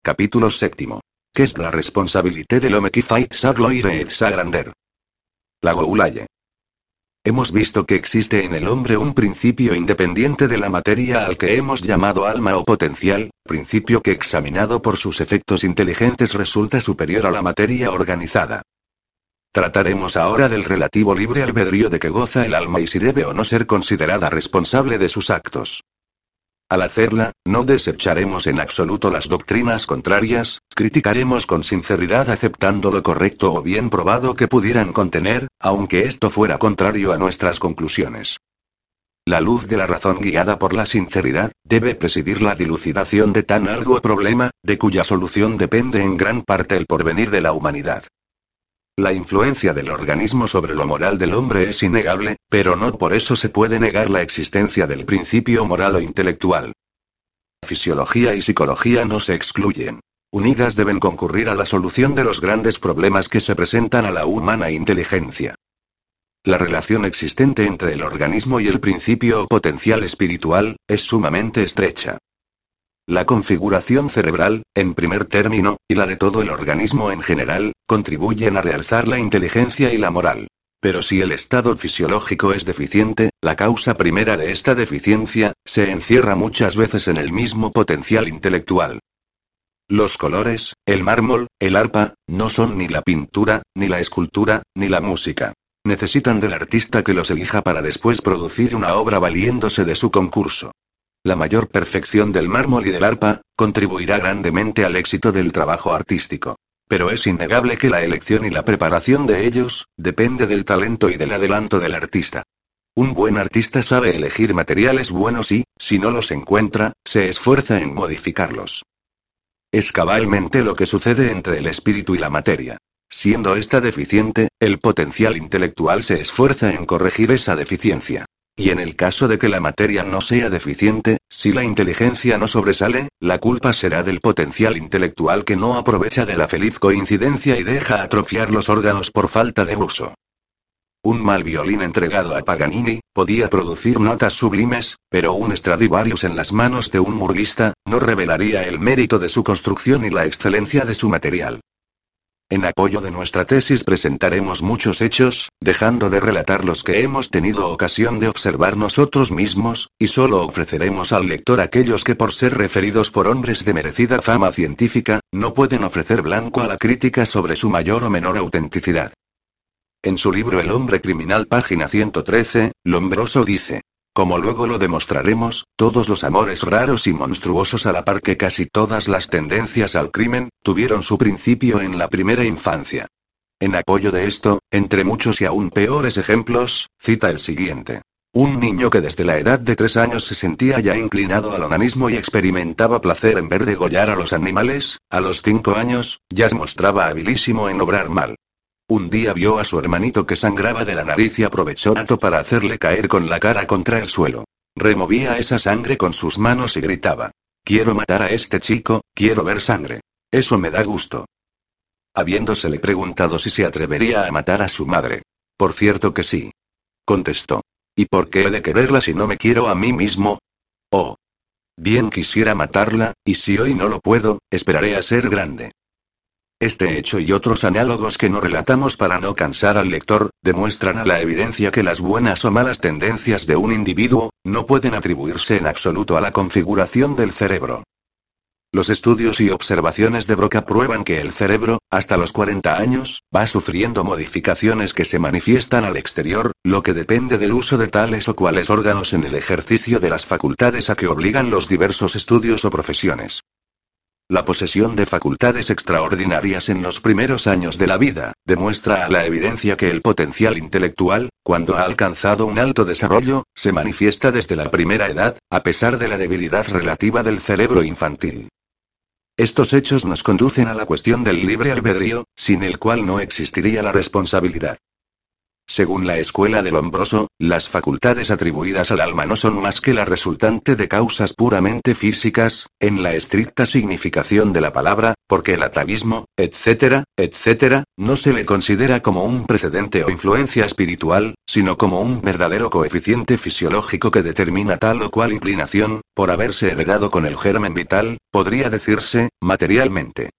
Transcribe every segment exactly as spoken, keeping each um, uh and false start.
Capítulo séptimo. ¿Qué es la responsabilité de l'homme qui fait sa gloire et sa grandeur? La Goulaye. Hemos visto que existe en el hombre un principio independiente de la materia al que hemos llamado alma o potencial, principio que examinado por sus efectos inteligentes resulta superior a la materia organizada. Trataremos ahora del relativo libre albedrío de que goza el alma y si debe o no ser considerada responsable de sus actos. Al hacerla, no desecharemos en absoluto las doctrinas contrarias, criticaremos con sinceridad aceptando lo correcto o bien probado que pudieran contener, aunque esto fuera contrario a nuestras conclusiones. La luz de la razón guiada por la sinceridad, debe presidir la dilucidación de tan algo problema, de cuya solución depende en gran parte el porvenir de la humanidad. La influencia del organismo sobre lo moral del hombre es innegable, pero no por eso se puede negar la existencia del principio moral o intelectual. Fisiología y psicología no se excluyen. Unidas deben concurrir a la solución de los grandes problemas que se presentan a la humana inteligencia. La relación existente entre el organismo y el principio o potencial espiritual, es sumamente estrecha. La configuración cerebral, en primer término, y la de todo el organismo en general, contribuyen a realzar la inteligencia y la moral. Pero si el estado fisiológico es deficiente, la causa primera de esta deficiencia, se encierra muchas veces en el mismo potencial intelectual. Los colores, el mármol, el arpa, no son ni la pintura, ni la escultura, ni la música. Necesitan del artista que los elija para después producir una obra valiéndose de su concurso. La mayor perfección del mármol y del arpa, contribuirá grandemente al éxito del trabajo artístico. Pero es innegable que la elección y la preparación de ellos, depende del talento y del adelanto del artista. Un buen artista sabe elegir materiales buenos y, si no los encuentra, se esfuerza en modificarlos. Es cabalmente lo que sucede entre el espíritu y la materia. Siendo esta deficiente, el potencial intelectual se esfuerza en corregir esa deficiencia. Y en el caso de que la materia no sea deficiente, si la inteligencia no sobresale, la culpa será del potencial intelectual que no aprovecha de la feliz coincidencia y deja atrofiar los órganos por falta de uso. Un mal violín entregado a Paganini, podía producir notas sublimes, pero un Stradivarius en las manos de un murguista, no revelaría el mérito de su construcción y la excelencia de su material. En apoyo de nuestra tesis presentaremos muchos hechos, dejando de relatar los que hemos tenido ocasión de observar nosotros mismos, y solo ofreceremos al lector aquellos que por ser referidos por hombres de merecida fama científica, no pueden ofrecer blanco a la crítica sobre su mayor o menor autenticidad. En su libro El hombre criminal, página ciento trece, Lombroso dice: como luego lo demostraremos, todos los amores raros y monstruosos a la par que casi todas las tendencias al crimen, tuvieron su principio en la primera infancia. En apoyo de esto, entre muchos y aún peores ejemplos, cita el siguiente. Un niño que desde la edad de tres años se sentía ya inclinado al onanismo y experimentaba placer en ver degollar a los animales, a los cinco años, ya se mostraba habilísimo en obrar mal. Un día vio a su hermanito que sangraba de la nariz y aprovechó rato para hacerle caer con la cara contra el suelo. Removía esa sangre con sus manos y gritaba: quiero matar a este chico, quiero ver sangre. Eso me da gusto. Habiéndosele preguntado si se atrevería a matar a su madre. Por cierto que sí. Contestó. ¿Y por qué he de quererla si no me quiero a mí mismo? Oh. Bien quisiera matarla, y si hoy no lo puedo, esperaré a ser grande. Este hecho y otros análogos que no relatamos para no cansar al lector, demuestran a la evidencia que las buenas o malas tendencias de un individuo, no pueden atribuirse en absoluto a la configuración del cerebro. Los estudios y observaciones de Broca prueban que el cerebro, hasta los cuarenta años, va sufriendo modificaciones que se manifiestan al exterior, lo que depende del uso de tales o cuales órganos en el ejercicio de las facultades a que obligan los diversos estudios o profesiones. La posesión de facultades extraordinarias en los primeros años de la vida, demuestra a la evidencia que el potencial intelectual, cuando ha alcanzado un alto desarrollo, se manifiesta desde la primera edad, a pesar de la debilidad relativa del cerebro infantil. Estos hechos nos conducen a la cuestión del libre albedrío, sin el cual no existiría la responsabilidad. Según la escuela de Lombroso, las facultades atribuidas al alma no son más que la resultante de causas puramente físicas, en la estricta significación de la palabra, porque el atavismo, etcétera, etcétera, no se le considera como un precedente o influencia espiritual, sino como un verdadero coeficiente fisiológico que determina tal o cual inclinación, por haberse heredado con el germen vital, podría decirse, materialmente.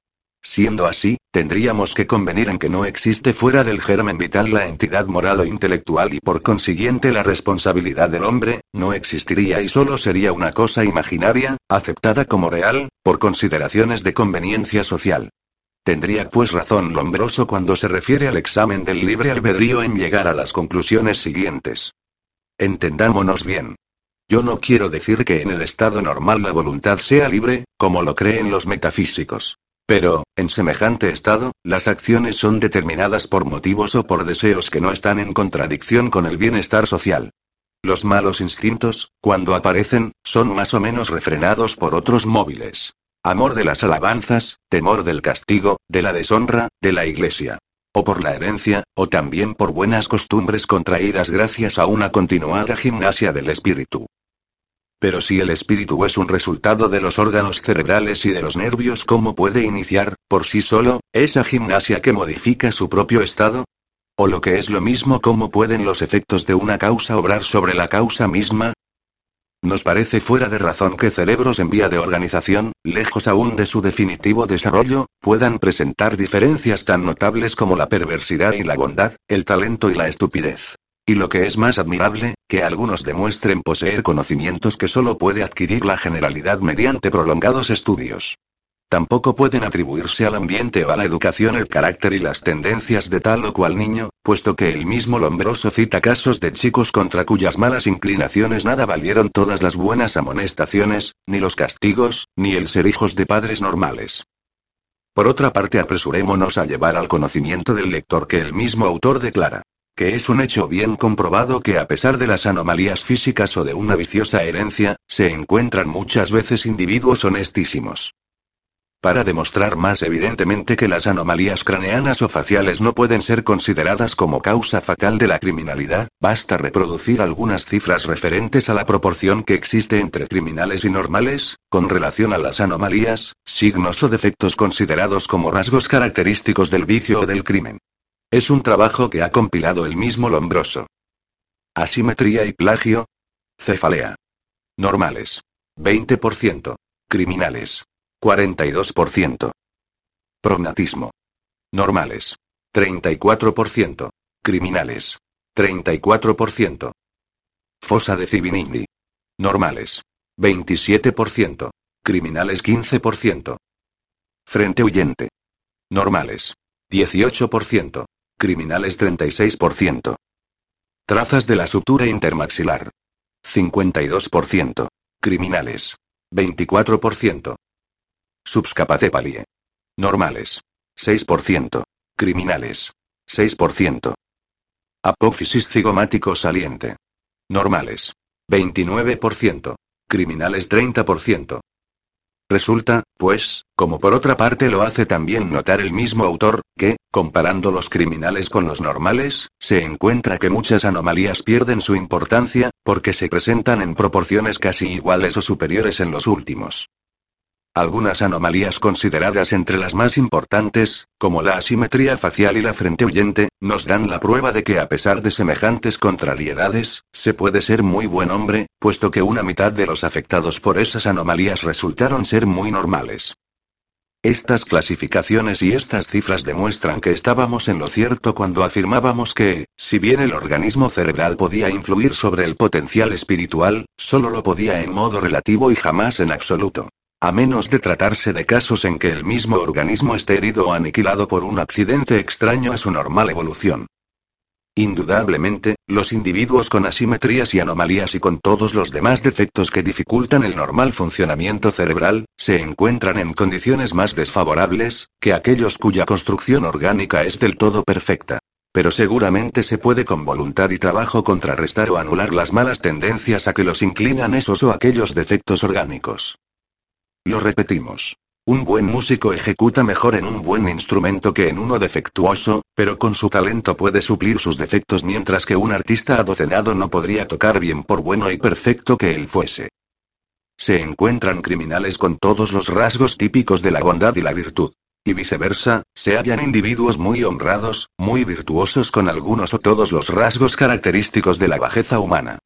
Siendo así, tendríamos que convenir en que no existe fuera del germen vital la entidad moral o intelectual y por consiguiente la responsabilidad del hombre, no existiría y solo sería una cosa imaginaria, aceptada como real, por consideraciones de conveniencia social. Tendría pues razón Lombroso cuando se refiere al examen del libre albedrío en llegar a las conclusiones siguientes. Entendámonos bien. Yo no quiero decir que en el estado normal la voluntad sea libre, como lo creen los metafísicos. Pero, en semejante estado, las acciones son determinadas por motivos o por deseos que no están en contradicción con el bienestar social. Los malos instintos, cuando aparecen, son más o menos refrenados por otros móviles. Amor de las alabanzas, temor del castigo, de la deshonra, de la iglesia. O por la herencia, o también por buenas costumbres contraídas gracias a una continuada gimnasia del espíritu. Pero si el espíritu es un resultado de los órganos cerebrales y de los nervios, ¿cómo puede iniciar, por sí solo, esa gimnasia que modifica su propio estado? O lo que es lo mismo, ¿cómo pueden los efectos de una causa obrar sobre la causa misma? Nos parece fuera de razón que cerebros en vía de organización, lejos aún de su definitivo desarrollo, puedan presentar diferencias tan notables como la perversidad y la bondad, el talento y la estupidez. Y lo que es más admirable, que algunos demuestren poseer conocimientos que solo puede adquirir la generalidad mediante prolongados estudios. Tampoco pueden atribuirse al ambiente o a la educación el carácter y las tendencias de tal o cual niño, puesto que el mismo Lombroso cita casos de chicos contra cuyas malas inclinaciones nada valieron todas las buenas amonestaciones, ni los castigos, ni el ser hijos de padres normales. Por otra parte, apresurémonos a llevar al conocimiento del lector que el mismo autor declara que es un hecho bien comprobado que a pesar de las anomalías físicas o de una viciosa herencia, se encuentran muchas veces individuos honestísimos. Para demostrar más evidentemente que las anomalías craneanas o faciales no pueden ser consideradas como causa fatal de la criminalidad, basta reproducir algunas cifras referentes a la proporción que existe entre criminales y normales, con relación a las anomalías, signos o defectos considerados como rasgos característicos del vicio o del crimen. Es un trabajo que ha compilado el mismo Lombroso. Asimetría y plagio. Cefalea. Normales. veinte por ciento. Criminales. cuarenta y dos por ciento. Prognatismo. Normales. treinta y cuatro por ciento. Criminales. treinta y cuatro por ciento. Fosa de Fibonacci. Normales. veintisiete por ciento. Criminales quince por ciento. Frente huyente. Normales. dieciocho por ciento. Criminales treinta y seis por ciento. Trazas de la sutura intermaxilar. cincuenta y dos por ciento. Criminales. veinticuatro por ciento. Subscapacepalie. Normales. seis por ciento. Criminales. seis por ciento. Apófisis cigomático saliente. Normales. veintinueve por ciento. Criminales treinta por ciento. Resulta, pues, como por otra parte lo hace también notar el mismo autor, que, comparando los criminales con los normales, se encuentra que muchas anomalías pierden su importancia, porque se presentan en proporciones casi iguales o superiores en los últimos. Algunas anomalías consideradas entre las más importantes, como la asimetría facial y la frente huyente, nos dan la prueba de que a pesar de semejantes contrariedades, se puede ser muy buen hombre, puesto que una mitad de los afectados por esas anomalías resultaron ser muy normales. Estas clasificaciones y estas cifras demuestran que estábamos en lo cierto cuando afirmábamos que, si bien el organismo cerebral podía influir sobre el potencial espiritual, solo lo podía en modo relativo y jamás en absoluto. A menos de tratarse de casos en que el mismo organismo esté herido o aniquilado por un accidente extraño a su normal evolución. Indudablemente, los individuos con asimetrías y anomalías y con todos los demás defectos que dificultan el normal funcionamiento cerebral, se encuentran en condiciones más desfavorables que aquellos cuya construcción orgánica es del todo perfecta. Pero seguramente se puede con voluntad y trabajo contrarrestar o anular las malas tendencias a que los inclinan esos o aquellos defectos orgánicos. Lo repetimos. Un buen músico ejecuta mejor en un buen instrumento que en uno defectuoso, pero con su talento puede suplir sus defectos, mientras que un artista adocenado no podría tocar bien por bueno y perfecto que él fuese. Se encuentran criminales con todos los rasgos típicos de la bondad y la virtud. Y viceversa, se hallan individuos muy honrados, muy virtuosos con algunos o todos los rasgos característicos de la bajeza humana.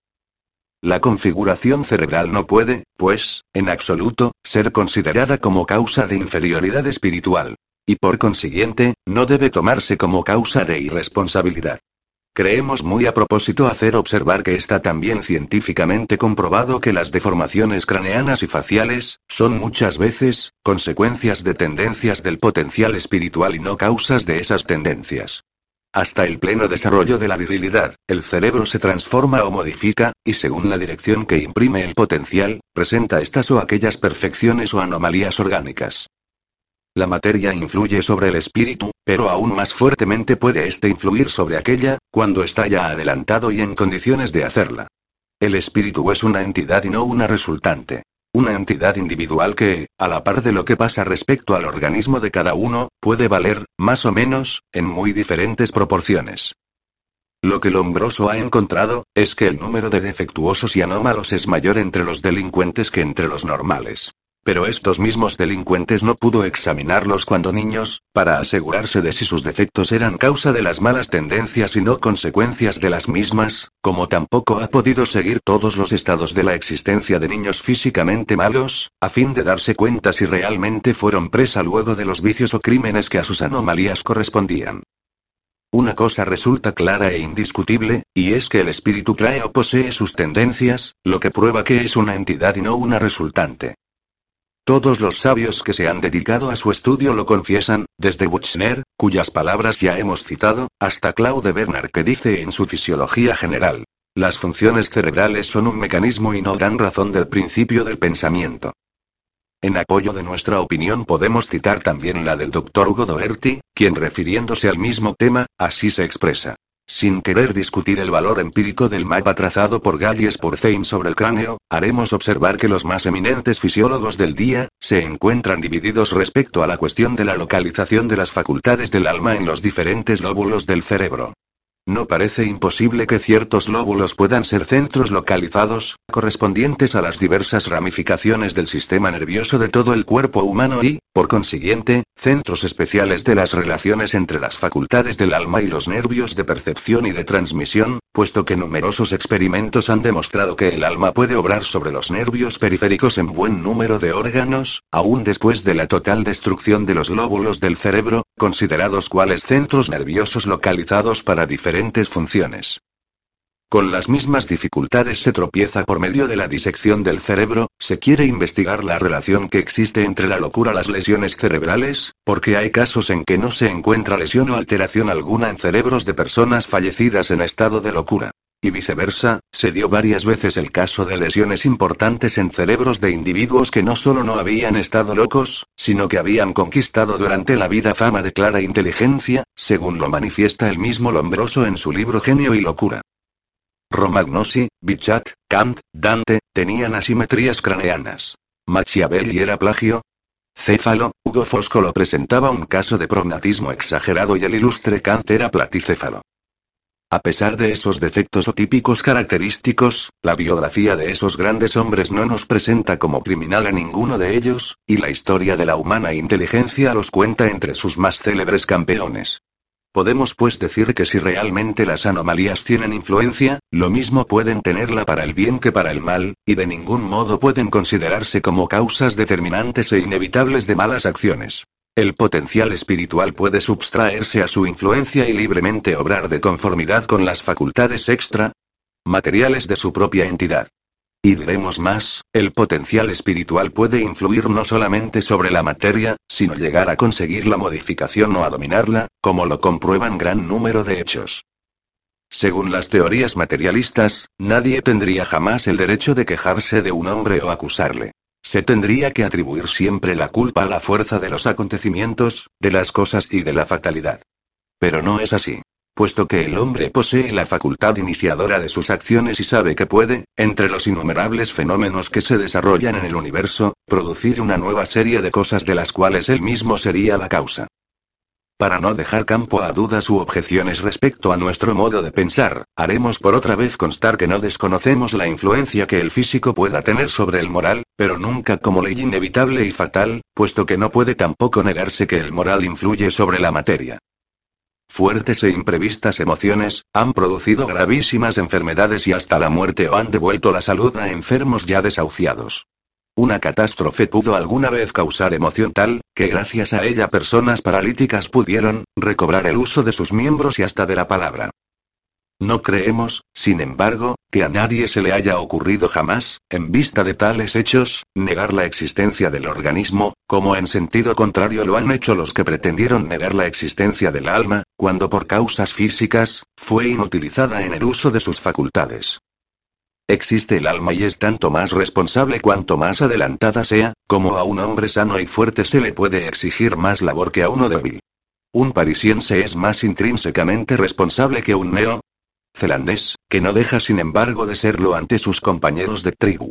La configuración cerebral no puede, pues, en absoluto, ser considerada como causa de inferioridad espiritual. Y por consiguiente, no debe tomarse como causa de irresponsabilidad. Creemos muy a propósito hacer observar que está también científicamente comprobado que las deformaciones craneanas y faciales, son muchas veces, consecuencias de tendencias del potencial espiritual y no causas de esas tendencias. Hasta el pleno desarrollo de la virilidad, el cerebro se transforma o modifica, y según la dirección que imprime el potencial, presenta estas o aquellas perfecciones o anomalías orgánicas. La materia influye sobre el espíritu, pero aún más fuertemente puede éste influir sobre aquella, cuando está ya adelantado y en condiciones de hacerla. El espíritu es una entidad y no una resultante. Una entidad individual que, a la par de lo que pasa respecto al organismo de cada uno, puede valer, más o menos, en muy diferentes proporciones. Lo que Lombroso ha encontrado, es que el número de defectuosos y anómalos es mayor entre los delincuentes que entre los normales. Pero estos mismos delincuentes no pudo examinarlos cuando niños, para asegurarse de si sus defectos eran causa de las malas tendencias y no consecuencias de las mismas, como tampoco ha podido seguir todos los estados de la existencia de niños físicamente malos, a fin de darse cuenta si realmente fueron presa luego de los vicios o crímenes que a sus anomalías correspondían. Una cosa resulta clara e indiscutible, y es que el espíritu trae o posee sus tendencias, lo que prueba que es una entidad y no una resultante. Todos los sabios que se han dedicado a su estudio lo confiesan, desde Buchner, cuyas palabras ya hemos citado, hasta Claude Bernard, que dice en su Fisiología General: las funciones cerebrales son un mecanismo y no dan razón del principio del pensamiento. En apoyo de nuestra opinión podemos citar también la del doctor Hugo Doherty, quien refiriéndose al mismo tema, así se expresa. Sin querer discutir el valor empírico del mapa trazado por Gall y Spurzheim sobre el cráneo, haremos observar que los más eminentes fisiólogos del día, se encuentran divididos respecto a la cuestión de la localización de las facultades del alma en los diferentes lóbulos del cerebro. No parece imposible que ciertos lóbulos puedan ser centros localizados, correspondientes a las diversas ramificaciones del sistema nervioso de todo el cuerpo humano y, por consiguiente, centros especiales de las relaciones entre las facultades del alma y los nervios de percepción y de transmisión, puesto que numerosos experimentos han demostrado que el alma puede obrar sobre los nervios periféricos en buen número de órganos, aún después de la total destrucción de los lóbulos del cerebro, considerados cuales centros nerviosos localizados para diferentes funciones. Con las mismas dificultades se tropieza por medio de la disección del cerebro, se quiere investigar la relación que existe entre la locura y las lesiones cerebrales, porque hay casos en que no se encuentra lesión o alteración alguna en cerebros de personas fallecidas en estado de locura. Y viceversa, se dio varias veces el caso de lesiones importantes en cerebros de individuos que no solo no habían estado locos, sino que habían conquistado durante la vida fama de clara inteligencia, según lo manifiesta el mismo Lombroso en su libro Genio y Locura. Romagnosi, Bichat, Kant, Dante, tenían asimetrías craneanas. Machiavelli era plagio. Céfalo, Hugo Foscolo presentaba un caso de prognatismo exagerado y el ilustre Kant era platicéfalo. A pesar de esos defectos o típicos característicos, la biografía de esos grandes hombres no nos presenta como criminal a ninguno de ellos, y la historia de la humana inteligencia los cuenta entre sus más célebres campeones. Podemos pues decir que si realmente las anomalías tienen influencia, lo mismo pueden tenerla para el bien que para el mal, y de ningún modo pueden considerarse como causas determinantes e inevitables de malas acciones. El potencial espiritual puede subtraerse a su influencia y libremente obrar de conformidad con las facultades extra materiales de su propia entidad. Y diremos más, el potencial espiritual puede influir no solamente sobre la materia, sino llegar a conseguir la modificación o a dominarla, como lo comprueban gran número de hechos. Según las teorías materialistas, nadie tendría jamás el derecho de quejarse de un hombre o acusarle. Se tendría que atribuir siempre la culpa a la fuerza de los acontecimientos, de las cosas y de la fatalidad. Pero no es así. puesto que el hombre posee la facultad iniciadora de sus acciones y sabe que puede, entre los innumerables fenómenos que se desarrollan en el universo, producir una nueva serie de cosas de las cuales él mismo sería la causa. Para no dejar campo a dudas u objeciones respecto a nuestro modo de pensar, haremos por otra vez constar que no desconocemos la influencia que el físico pueda tener sobre el moral, pero nunca como ley inevitable y fatal, puesto que no puede tampoco negarse que el moral influye sobre la materia. Fuertes e imprevistas emociones, han producido gravísimas enfermedades y hasta la muerte o han devuelto la salud a enfermos ya desahuciados. Una catástrofe pudo alguna vez causar emoción tal, que gracias a ella personas paralíticas pudieron recobrar el uso de sus miembros y hasta de la palabra. No creemos, sin embargo, que a nadie se le haya ocurrido jamás, en vista de tales hechos, negar la existencia del organismo, como en sentido contrario lo han hecho los que pretendieron negar la existencia del alma, cuando por causas físicas, fue inutilizada en el uso de sus facultades. Existe el alma y es tanto más responsable cuanto más adelantada sea, como a un hombre sano y fuerte se le puede exigir más labor que a uno débil. Un parisiense es más intrínsecamente responsable que un neo zelandés, que no deja sin embargo de serlo ante sus compañeros de tribu.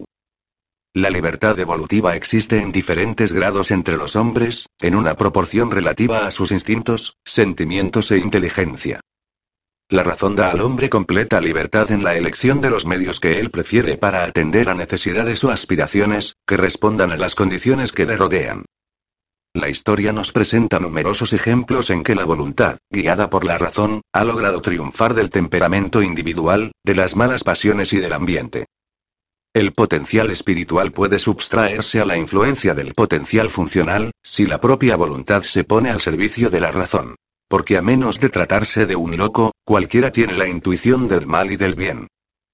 La libertad evolutiva existe en diferentes grados entre los hombres, en una proporción relativa a sus instintos, sentimientos e inteligencia. La razón da al hombre completa libertad en la elección de los medios que él prefiere para atender a necesidades o aspiraciones, que respondan a las condiciones que le rodean. La historia nos presenta numerosos ejemplos en que la voluntad, guiada por la razón, ha logrado triunfar del temperamento individual, de las malas pasiones y del ambiente. El potencial espiritual puede subtraerse a la influencia del potencial funcional, si la propia voluntad se pone al servicio de la razón. Porque a menos de tratarse de un loco, cualquiera tiene la intuición del mal y del bien.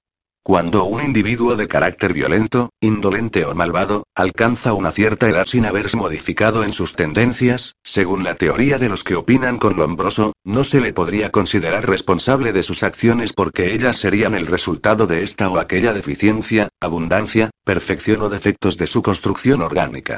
Cuando un individuo de carácter violento, indolente o malvado, alcanza una cierta edad sin haberse modificado en sus tendencias, según la teoría de los que opinan con Lombroso, no se le podría considerar responsable de sus acciones porque ellas serían el resultado de esta o aquella deficiencia, abundancia, perfección o defectos de su construcción orgánica.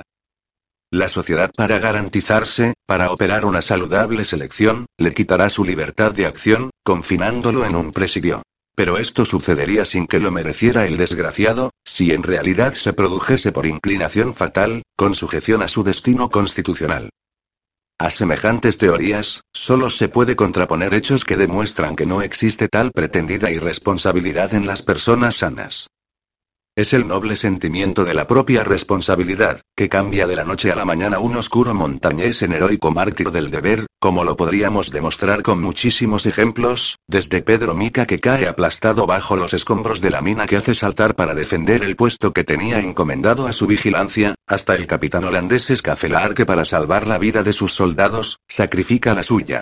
La sociedad, para garantizarse, para operar una saludable selección, le quitará su libertad de acción, confinándolo en un presidio. Pero esto sucedería sin que lo mereciera el desgraciado, si en realidad se produjese por inclinación fatal, con sujeción a su destino constitucional. A semejantes teorías, solo se puede contraponer hechos que demuestran que no existe tal pretendida irresponsabilidad en las personas sanas. Es el noble sentimiento de la propia responsabilidad, que cambia de la noche a la mañana un oscuro montañés en heroico mártir del deber, como lo podríamos demostrar con muchísimos ejemplos, desde Pedro Mica que cae aplastado bajo los escombros de la mina que hace saltar para defender el puesto que tenía encomendado a su vigilancia, hasta el capitán holandés Scapelaar que para salvar la vida de sus soldados, sacrifica la suya.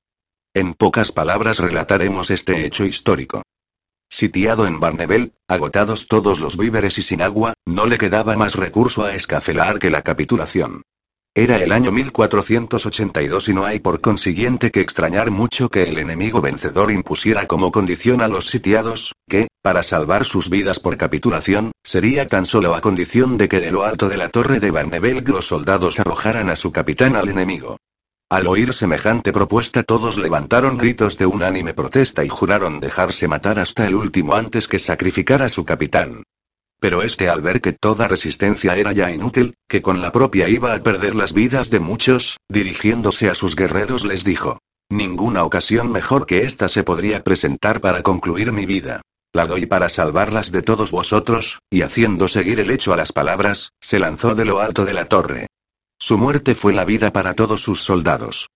En pocas palabras relataremos este hecho histórico. Sitiado en Barneveld, agotados todos los víveres y sin agua, no le quedaba más recurso a Scapelaar que la capitulación. Era el año mil cuatrocientos ochenta y dos y no hay por consiguiente que extrañar mucho que el enemigo vencedor impusiera como condición a los sitiados, que, para salvar sus vidas por capitulación, sería tan solo a condición de que de lo alto de la torre de Barneveld los soldados arrojaran a su capitán al enemigo. Al oír semejante propuesta todos levantaron gritos de unánime protesta y juraron dejarse matar hasta el último antes que sacrificar a su capitán. Pero este al ver que toda resistencia era ya inútil, que con la propia iba a perder las vidas de muchos, dirigiéndose a sus guerreros les dijo: ninguna ocasión mejor que esta se podría presentar para concluir mi vida. La doy para salvarlas de todos vosotros, y haciendo seguir el hecho a las palabras, se lanzó de lo alto de la torre. Su muerte fue la vida para todos sus soldados.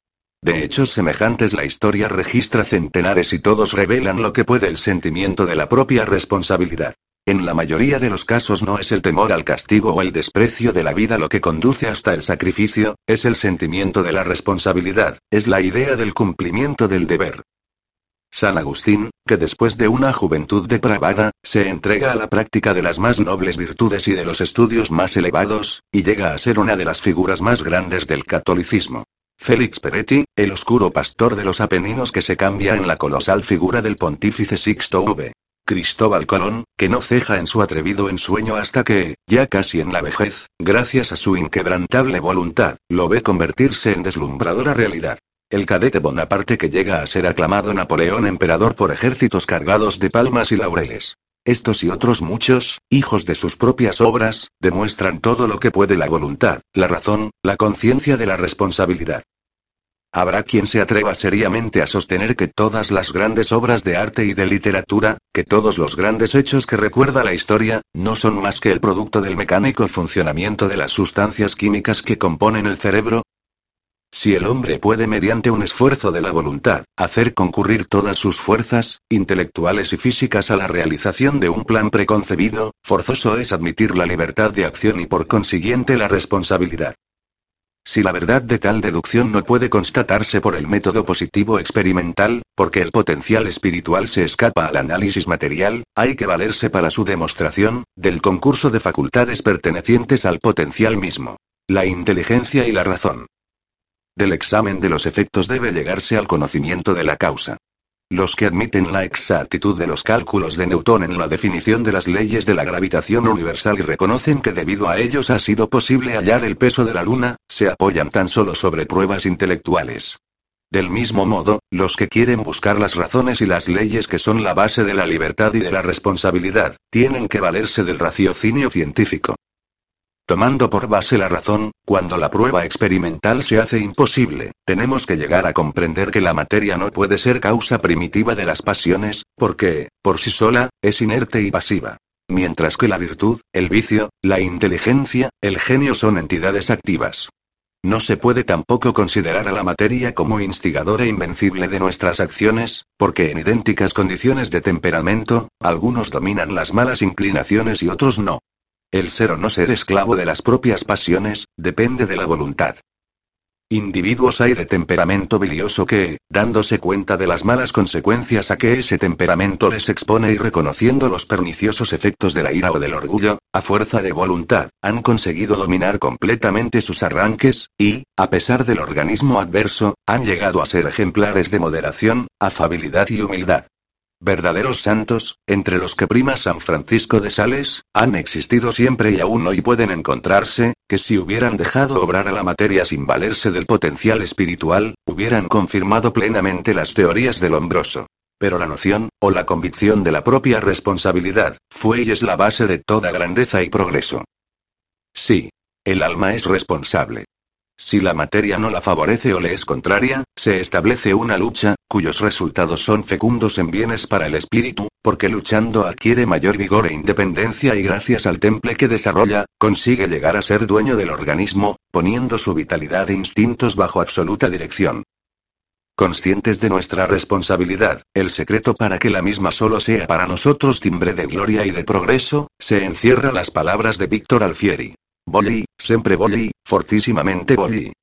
De hechos semejantes la historia registra centenares y todos revelan lo que puede el sentimiento de la propia responsabilidad. En la mayoría de los casos no es el temor al castigo o el desprecio de la vida lo que conduce hasta el sacrificio, es el sentimiento de la responsabilidad, es la idea del cumplimiento del deber. San Agustín, que después de una juventud depravada, se entrega a la práctica de las más nobles virtudes y de los estudios más elevados, y llega a ser una de las figuras más grandes del catolicismo. Félix Peretti, el oscuro pastor de los Apeninos que se cambia en la colosal figura del pontífice Sixto V. Cristóbal Colón, que no ceja en su atrevido ensueño hasta que, ya casi en la vejez, gracias a su inquebrantable voluntad, lo ve convertirse en deslumbradora realidad. El cadete Bonaparte que llega a ser aclamado Napoleón emperador por ejércitos cargados de palmas y laureles. Estos y otros muchos, hijos de sus propias obras, demuestran todo lo que puede la voluntad, la razón, la conciencia de la responsabilidad. Habrá quien se atreva seriamente a sostener que todas las grandes obras de arte y de literatura, que todos los grandes hechos que recuerda la historia, no son más que el producto del mecánico funcionamiento de las sustancias químicas que componen el cerebro. Si el hombre puede mediante un esfuerzo de la voluntad, hacer concurrir todas sus fuerzas, intelectuales y físicas a la realización de un plan preconcebido, forzoso es admitir la libertad de acción y por consiguiente la responsabilidad. Si la verdad de tal deducción no puede constatarse por el método positivo experimental, porque el potencial espiritual se escapa al análisis material, hay que valerse para su demostración, del concurso de facultades pertenecientes al potencial mismo. La inteligencia y la razón. Del examen de los efectos debe llegarse al conocimiento de la causa. Los que admiten la exactitud de los cálculos de Newton en la definición de las leyes de la gravitación universal y reconocen que debido a ellos ha sido posible hallar el peso de la Luna, se apoyan tan solo sobre pruebas intelectuales. Del mismo modo, los que quieren buscar las razones y las leyes que son la base de la libertad y de la responsabilidad, tienen que valerse del raciocinio científico. Tomando por base la razón, cuando la prueba experimental se hace imposible, tenemos que llegar a comprender que la materia no puede ser causa primitiva de las pasiones, porque, por sí sola, es inerte y pasiva. Mientras que la virtud, el vicio, la inteligencia, el genio son entidades activas. No se puede tampoco considerar a la materia como instigadora invencible de nuestras acciones, porque en idénticas condiciones de temperamento, algunos dominan las malas inclinaciones y otros no. El ser o no ser esclavo de las propias pasiones, depende de la voluntad. Individuos hay de temperamento bilioso que, dándose cuenta de las malas consecuencias a que ese temperamento les expone y reconociendo los perniciosos efectos de la ira o del orgullo, a fuerza de voluntad, han conseguido dominar completamente sus arranques, y, a pesar del organismo adverso, han llegado a ser ejemplares de moderación, afabilidad y humildad. Verdaderos santos, entre los que prima San Francisco de Sales, han existido siempre y aún hoy pueden encontrarse, que si hubieran dejado obrar a la materia sin valerse del potencial espiritual, hubieran confirmado plenamente las teorías del Lombroso. Pero la noción, o la convicción de la propia responsabilidad, fue y es la base de toda grandeza y progreso. Sí. El alma es responsable. Si la materia no la favorece o le es contraria, se establece una lucha, cuyos resultados son fecundos en bienes para el espíritu, porque luchando adquiere mayor vigor e independencia y gracias al temple que desarrolla, consigue llegar a ser dueño del organismo, poniendo su vitalidad e instintos bajo absoluta dirección. Conscientes de nuestra responsabilidad, el secreto para que la misma solo sea para nosotros timbre de gloria y de progreso, se encierra las palabras de Víctor Alfieri. Voglio, sempre voglio, fortissimamente voglio.